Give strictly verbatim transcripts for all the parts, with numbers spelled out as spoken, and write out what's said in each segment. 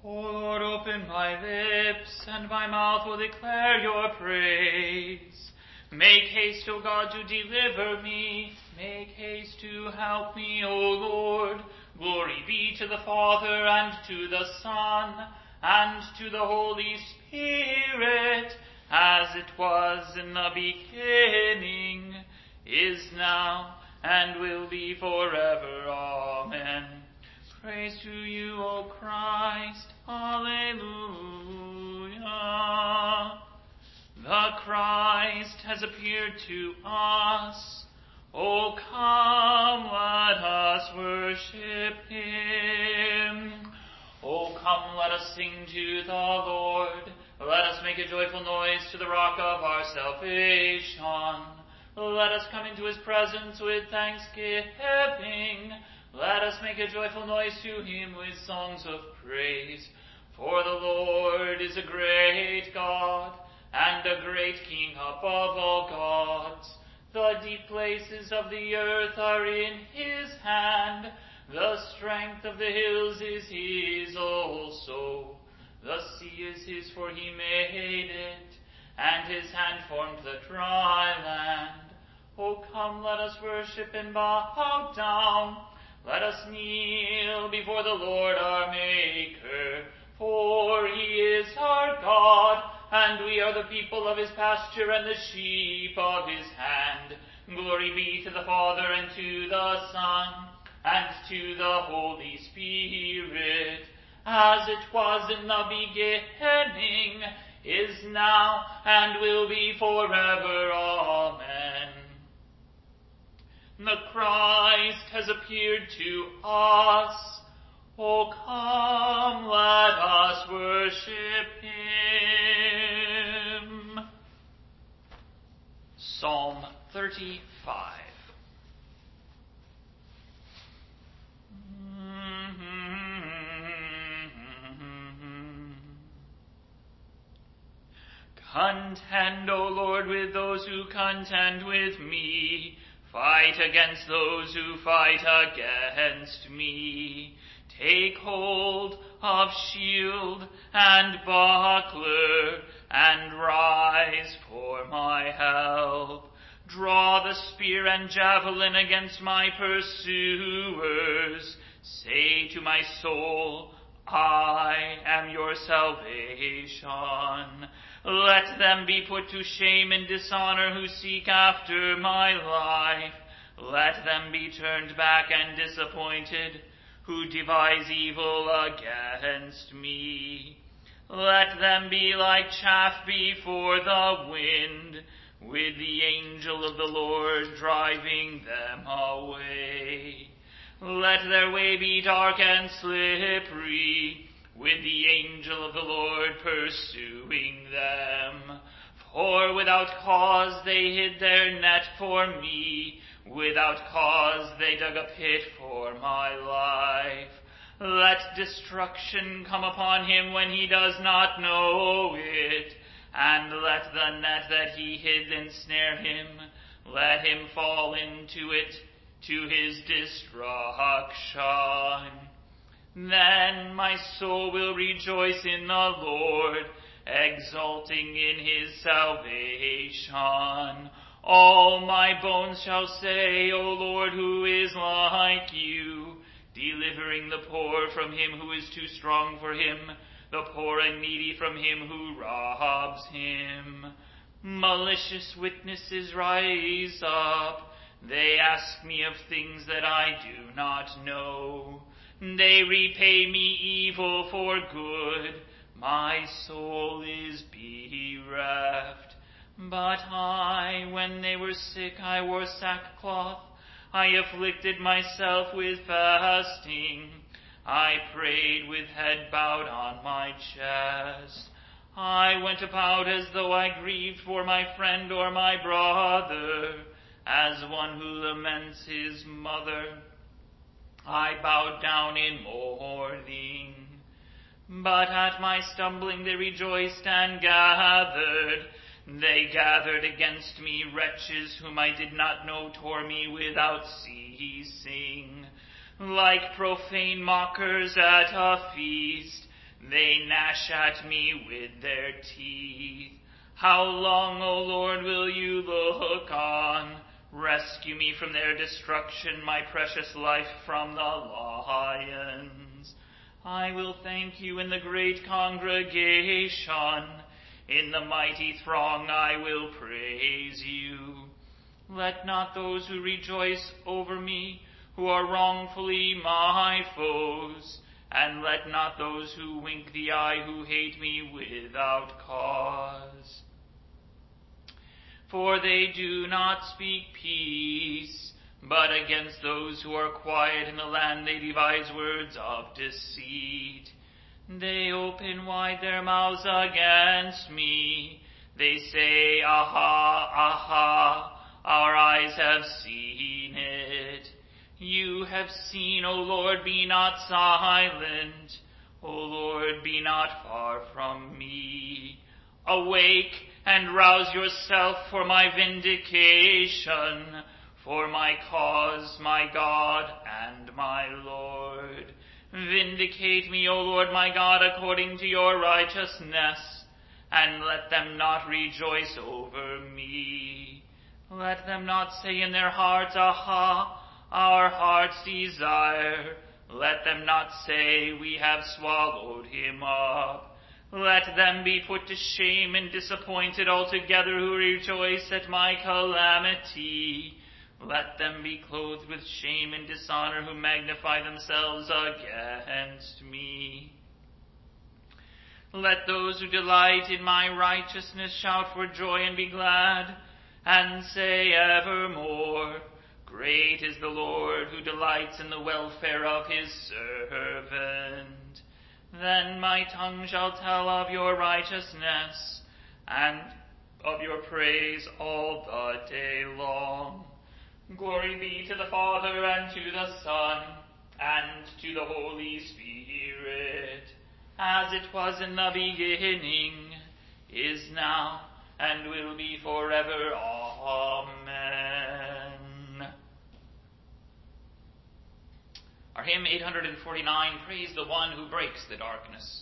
O Lord, open my lips, and my mouth will declare your praise. Make haste, O God, to deliver me. Make haste to help me, O Lord. Glory be to the Father, and to the Son, and to the Holy Spirit, as it was in the beginning, is now, and will be forever. Amen. Praise to you, O Christ. Alleluia. The Christ has appeared to us. O come, let us worship him. O come, let us sing to the Lord. Let us make a joyful noise to the rock of our salvation. Let us come into his presence with thanksgiving. Let us make a joyful noise to him with songs of praise. For the Lord is a great God, and a great King above all gods. The deep places of the earth are in his hand. The strength of the hills is his also. The sea is his, for he made it, and his hand formed the dry land. O come, let us worship and bow down. Let us kneel before the Lord our Maker, for he is our God, and we are the people of his pasture and the sheep of his hand. Glory be to the Father, and to the Son, and to the Holy Spirit, as it was in the beginning, is now, and will be forever. Amen. The Christ has appeared to us. O come, let us worship him. Psalm thirty-five. Contend, O Lord, with those who contend with me. Fight against those who fight against me. Take hold of shield and buckler, and rise for my help. Draw the spear and javelin against my pursuers. Say to my soul, I am your salvation. Let them be put to shame and dishonor who seek after my life. Let them be turned back and disappointed who devise evil against me. Let them be like chaff before the wind, with the angel of the Lord driving them away. Let their way be dark and slippery, with the angel of the Lord pursuing them. For without cause they hid their net for me, without cause they dug a pit for my life. Let destruction come upon him when he does not know it, and let the net that he hid ensnare him. Let him fall into it to his destruction. Then my soul will rejoice in the Lord, exulting in his salvation. All my bones shall say, O Lord, who is like you, delivering the poor from him who is too strong for him, the poor and needy from him who robs him. Malicious witnesses rise up. They ask me of things that I do not know. They repay me evil for good. My soul is bereft. But I, when they were sick, I wore sackcloth. I afflicted myself with fasting. I prayed with head bowed on my chest. I went about as though I grieved for my friend or my brother, as one who laments his mother. I bowed down in mourning. But at my stumbling they rejoiced and gathered. They gathered against me. Wretches whom I did not know tore me without ceasing. Like profane mockers at a feast, They gnash at me with their teeth. How long, O Lord, will you look on? Rescue me from their destruction, my precious life from the lions. I will thank you in the great congregation. In the mighty throng I will praise you. Let not those who rejoice over me, who are wrongfully my foes, and let not those who wink the eye who hate me without cause. For they do not speak peace, but against those who are quiet in the land they devise words of deceit. They open wide their mouths against me. They say, Aha, aha, our eyes have seen it. You have seen, O Lord, be not silent. O Lord, be not far from me. Awake and rouse yourself for my vindication, for my cause, my God and my Lord. Vindicate me, O Lord my God, according to your righteousness, and let them not rejoice over me. Let them not say in their hearts, Aha, our heart's desire. Let them not say, We have swallowed him up. Let them be put to shame and disappointed altogether who rejoice at my calamity. Let them be clothed with shame and dishonor who magnify themselves against me. Let those who delight in my righteousness shout for joy and be glad, and say evermore, Great is the Lord who delights in the welfare of his servant. Then my tongue shall tell of your righteousness, and of your praise all the day long. Glory be to the Father, and to the Son, and to the Holy Spirit, as it was in the beginning, is now, and will be forever. Amen. Our hymn eight hundred forty-nine, Praise the One who breaks the darkness.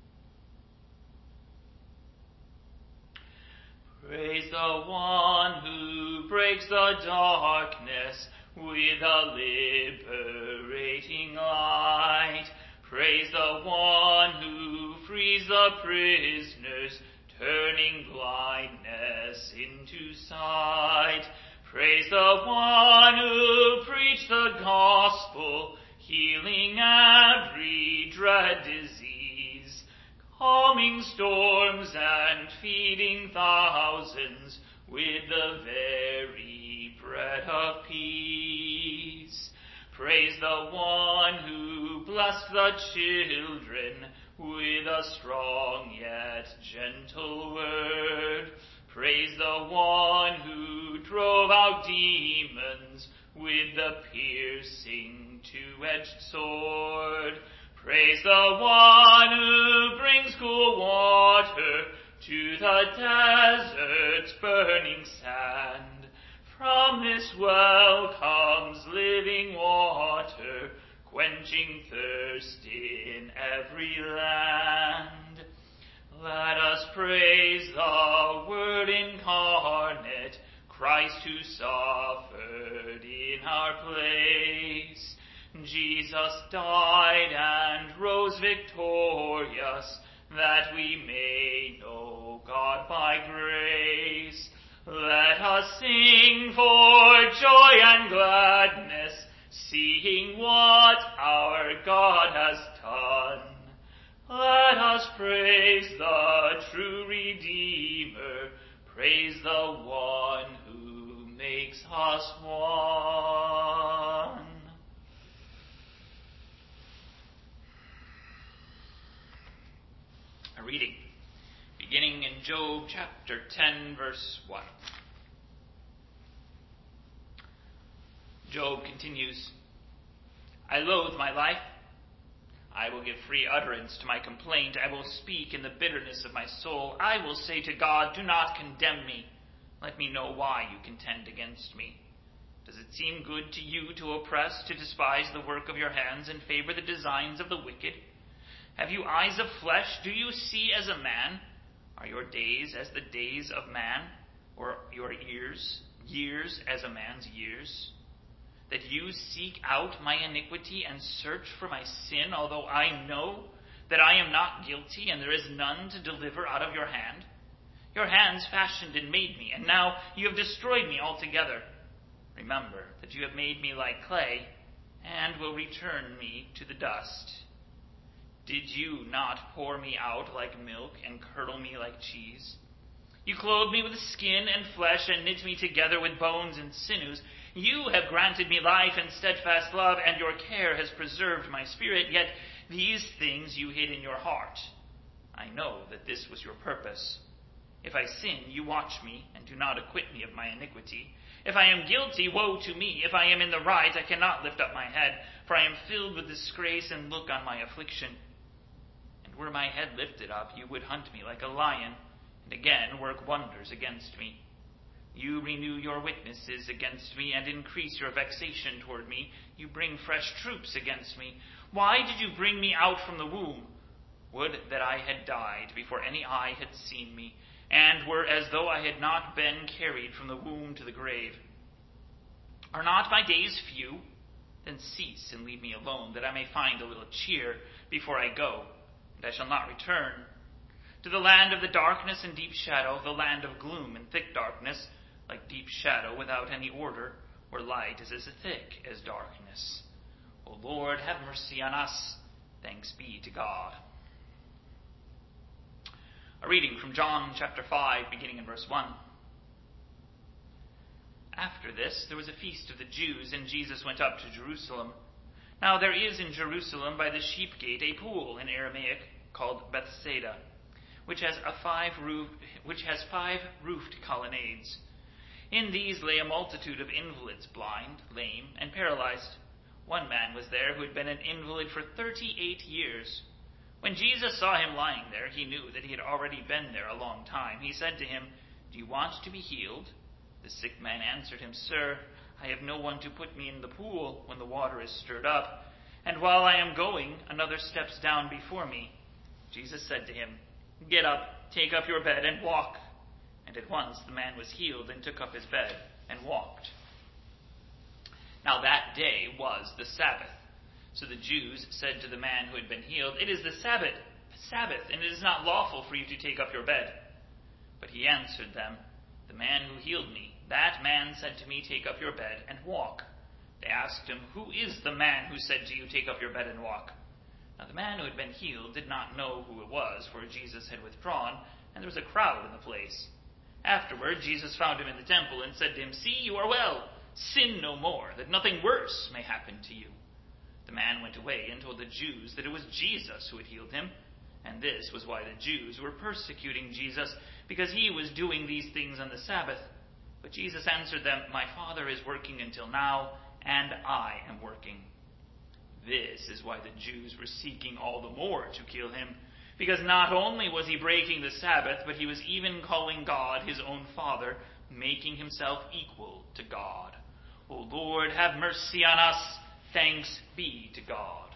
Praise the one who breaks the darkness with a liberating light. Praise the one who frees the prisoners, turning blindness into sight. Praise the one who preached the gospel, healing every dread disease, calming storms and feeding thousands with the very bread of peace. Praise the one who blessed the children with a strong yet gentle word. Praise the one who drove out demons with the piercing two-edged sword. Praise the one who brings cool water to the desert's burning sand. From this well comes living water, quenching thirst in every land. Let us praise the Word incarnate, Christ who suffered in our place. Jesus died and rose victorious, that we may know God by grace. Let us sing for joy and gladness, seeing what our God has done. Let us praise the true Redeemer, praise the one who makes us one. A reading beginning in Job chapter ten, verse one. Job continues, I loathe my life. I will give free utterance to my complaint. I will speak in the bitterness of my soul. I will say to God, do not condemn me. Let me know why you contend against me. Does it seem good to you to oppress, to despise the work of your hands, and favor the designs of the wicked? Have you eyes of flesh? Do you see as a man? Are your days as the days of man, or your years, years as a man's years? That you seek out my iniquity and search for my sin, although I know that I am not guilty and there is none to deliver out of your hand? Your hands fashioned and made me, and now you have destroyed me altogether. Remember that you have made me like clay, and will return me to the dust. Did you not pour me out like milk and curdle me like cheese? You clothed me with skin and flesh and knit me together with bones and sinews. You have granted me life and steadfast love, and your care has preserved my spirit. Yet these things you hid in your heart. I know that this was your purpose. If I sin, you watch me and do not acquit me of my iniquity. If I am guilty, woe to me. If I am in the right, I cannot lift up my head, for I am filled with disgrace and look on my affliction. Were my head lifted up, you would hunt me like a lion, and again work wonders against me. You renew your witnesses against me, and increase your vexation toward me. You bring fresh troops against me. Why did you bring me out from the womb? Would that I had died before any eye had seen me, and were as though I had not been carried from the womb to the grave. Are not my days few? Then cease and leave me alone, that I may find a little cheer before I go. And I shall not return to the land of the darkness and deep shadow, the land of gloom and thick darkness, like deep shadow without any order, where light is as thick as darkness. O Lord, have mercy on us. Thanks be to God. A reading from John chapter five, beginning in verse one. After this, there was a feast of the Jews, and Jesus went up to Jerusalem. Now there is in Jerusalem by the sheep gate a pool in Aramaic called Bethsaida, which has a five roof, which has five roofed colonnades. In these lay a multitude of invalids, blind, lame, and paralyzed. One man was there who had been an invalid for thirty-eight years. When Jesus saw him lying there, he knew that he had already been there a long time. He said to him, "Do you want to be healed?" The sick man answered him, "Sir, I have no one to put me in the pool when the water is stirred up, and while I am going, another steps down before me." Jesus said to him, "Get up, take up your bed, and walk." And at once the man was healed and took up his bed and walked. Now that day was the Sabbath. So the Jews said to the man who had been healed, "It is the Sabbath, Sabbath, and it is not lawful for you to take up your bed." But he answered them, "The man who healed me, that man said to me, 'Take up your bed and walk.'" They asked him, "Who is the man who said to you, 'Take up your bed and walk'?" Now the man who had been healed did not know who it was, for Jesus had withdrawn, and there was a crowd in the place. Afterward, Jesus found him in the temple and said to him, "See, you are well. Sin no more, that nothing worse may happen to you." The man went away and told the Jews that it was Jesus who had healed him, and this was why the Jews were persecuting Jesus, because he was doing these things on the Sabbath. But Jesus answered them, "My Father is working until now, and I am working." This is why the Jews were seeking all the more to kill him, because not only was he breaking the Sabbath, but he was even calling God his own Father, making himself equal to God. O Lord, have mercy on us. Thanks be to God.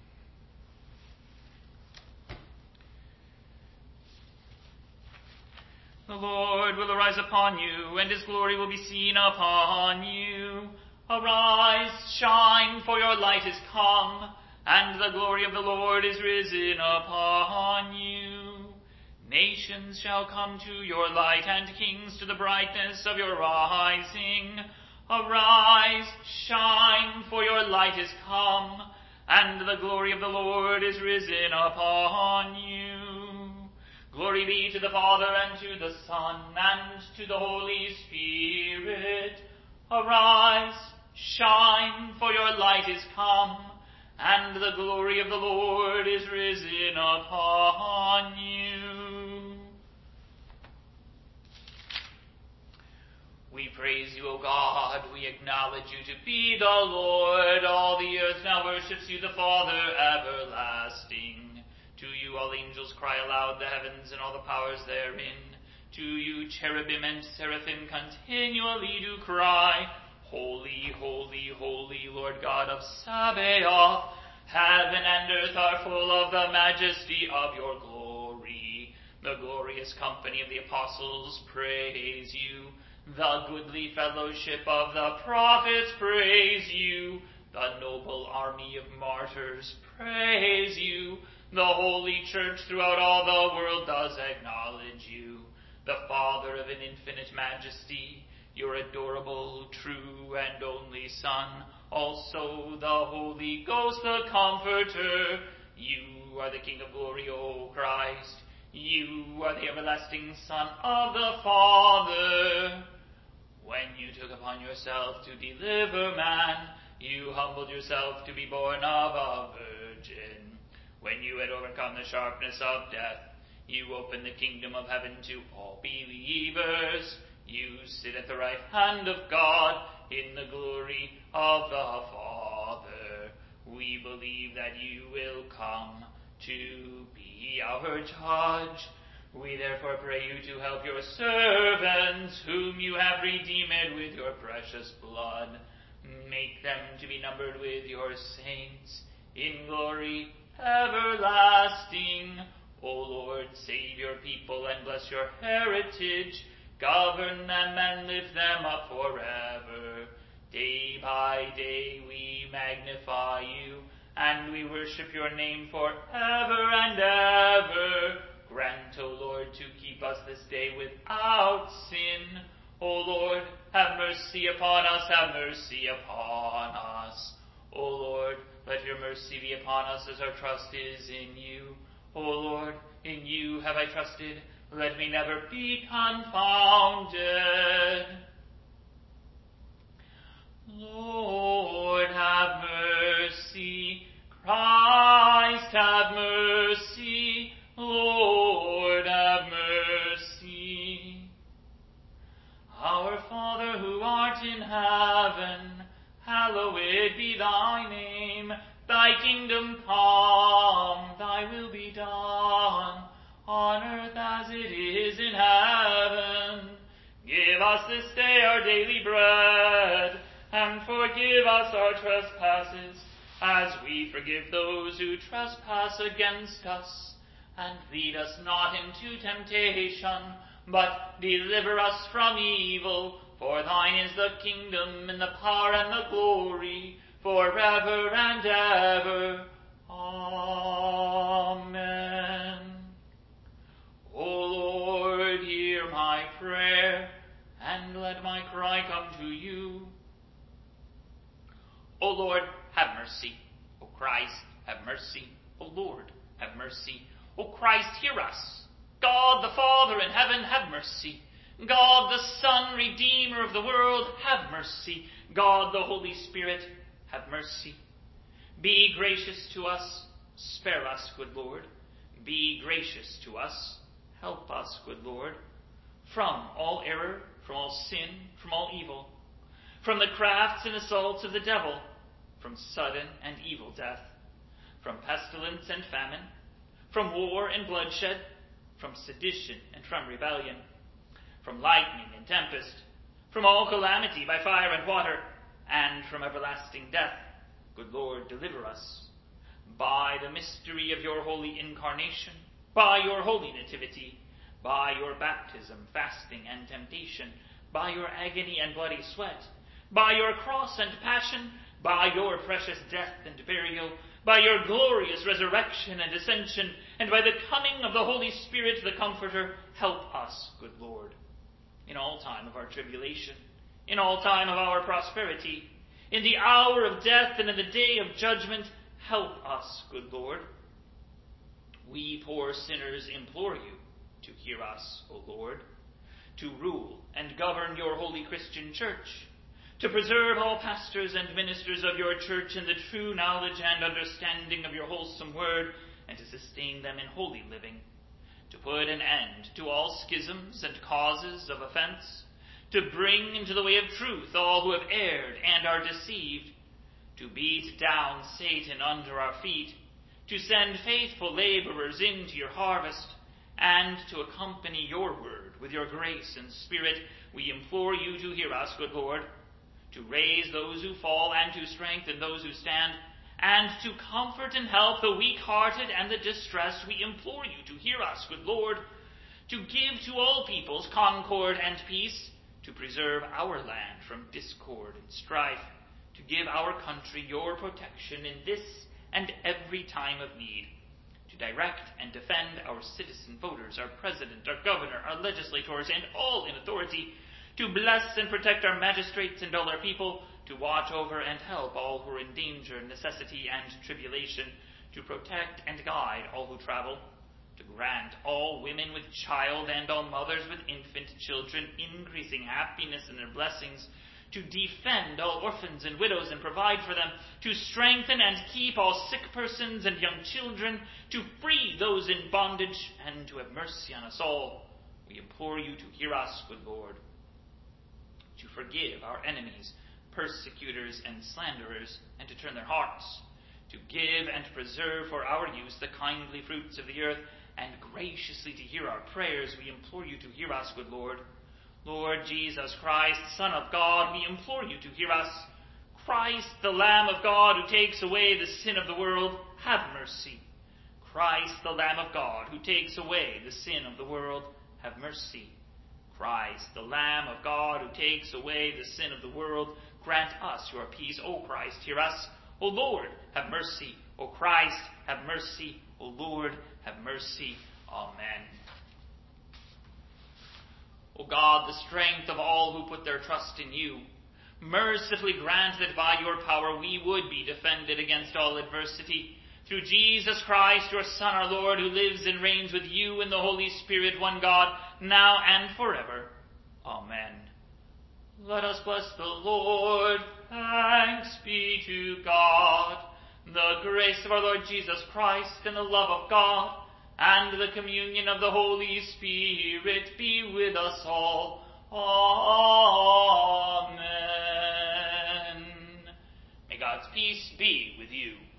The Lord will arise upon you, and his glory will be seen upon you. Arise, shine, for your light is come, and the glory of the Lord is risen upon you. Nations shall come to your light, and kings to the brightness of your rising. Arise, shine, for your light is come, and the glory of the Lord is risen upon you. Glory be to the Father, and to the Son, and to the Holy Spirit. Arise, shine, for your light is come, and the glory of the Lord is risen upon you. We praise you, O God. We acknowledge you to be the Lord. All the earth now worships you, the Father everlasting. To you all angels cry aloud, the heavens and all the powers therein. To you cherubim and seraphim continually do cry, Holy, holy, holy, Lord God of Sabaoth. Heaven and earth are full of the majesty of your glory. The glorious company of the apostles praise you. The goodly fellowship of the prophets praise you. The noble army of martyrs praise you. The holy church throughout all the world does acknowledge you. The Father of an infinite majesty, your adorable, true, and only Son, also the Holy Ghost, the Comforter. You are the King of glory, O Christ. You are the everlasting Son of the Father. When you took upon yourself to deliver man, you humbled yourself to be born of a virgin. When you had overcome the sharpness of death, you opened the kingdom of heaven to all believers. You sit at the right hand of God in the glory of the Father. We believe that you will come to be our judge. We therefore pray you to help your servants, whom you have redeemed with your precious blood. Make them to be numbered with your saints in glory everlasting. O Lord, save your people and bless your heritage. Govern them and lift them up forever. Day by day we magnify you, and we worship your name forever and ever. Grant, O Lord, to keep us this day without sin. O Lord, have mercy upon us, have mercy upon us. O Lord, let your mercy be upon us as our trust is in you. O Lord, in you have I trusted. Let me never be confounded. Lord, have mercy. Christ, have mercy. Lord, have mercy. Our Father, who art in heaven, hallowed be thy name. Thy kingdom come, thy will be done, on earth as it is in heaven. Give us this day our daily bread, and forgive us our trespasses, as we forgive those who trespass against us. And lead us not into temptation, but deliver us from evil. For thine is the kingdom, and the power, and the glory, forever and ever. Amen. O Lord, hear my prayer, and let my cry come to you. O Lord, have mercy. O Christ, have mercy. O Lord, have mercy. O Christ, hear us. God the Father in heaven, have mercy. God the Son, Redeemer of the world, have mercy. God the Holy Spirit, have mercy. Be gracious to us. Spare us, good Lord. Be gracious to us. Help us, good Lord. From all error, from all sin, from all evil, from the crafts and assaults of the devil, from sudden and evil death, from pestilence and famine, from war and bloodshed, from sedition and from rebellion, from lightning and tempest, from all calamity by fire and water, and from everlasting death. Good Lord, deliver us. By the mystery of your holy incarnation, by your holy nativity, by your baptism, fasting, and temptation, by your agony and bloody sweat, by your cross and passion, by your precious death and burial, by your glorious resurrection and ascension, and by the coming of the Holy Spirit, the Comforter, help us, good Lord, in all time of our tribulation, in all time of our prosperity, in the hour of death and in the day of judgment, help us, good Lord. We poor sinners implore you to hear us, O Lord, to rule and govern your holy Christian church, to preserve all pastors and ministers of your church in the true knowledge and understanding of your wholesome word, and to sustain them in holy living, to put an end to all schisms and causes of offense, to bring into the way of truth all who have erred and are deceived, to beat down Satan under our feet, to send faithful laborers into your harvest, and to accompany your word with your grace and spirit. We implore you to hear us, good Lord, to raise those who fall and to strengthen those who stand, and to comfort and help the weak-hearted and the distressed, we implore you to hear us, good Lord, to give to all peoples concord and peace, to preserve our land from discord and strife, to give our country your protection in this and every time of need, to direct and defend our citizen voters, our president, our governor, our legislators, and all in authority, to bless and protect our magistrates and all our people, to watch over and help all who are in danger, necessity, and tribulation, to protect and guide all who travel, to grant all women with child and all mothers with infant children increasing happiness in their blessings, to defend all orphans and widows and provide for them, to strengthen and keep all sick persons and young children, to free those in bondage, and to have mercy on us all. We implore you to hear us, good Lord, to forgive our enemies, persecutors, and slanderers, and to turn their hearts, to give and preserve for our use the kindly fruits of the earth, and graciously to hear our prayers. We implore you to hear us, good Lord. Lord Jesus Christ, Son of God, we implore you to hear us. Christ, the Lamb of God, who takes away the sin of the world, have mercy. Christ, the Lamb of God, who takes away the sin of the world, have mercy. Christ, the Lamb of God, who takes away the sin of the world, grant us your peace. O Christ, hear us. O Lord, have mercy. O Christ, have mercy. O Lord, have mercy. Amen. O God, the strength of all who put their trust in you, mercifully grant that by your power we would be defended against all adversity. Through Jesus Christ, your Son, our Lord, who lives and reigns with you in the Holy Spirit, one God, now and forever. Amen. Let us bless the Lord. Thanks be to God. The grace of our Lord Jesus Christ and the love of God and the communion of the Holy Spirit be with us all. Amen. May God's peace be with you.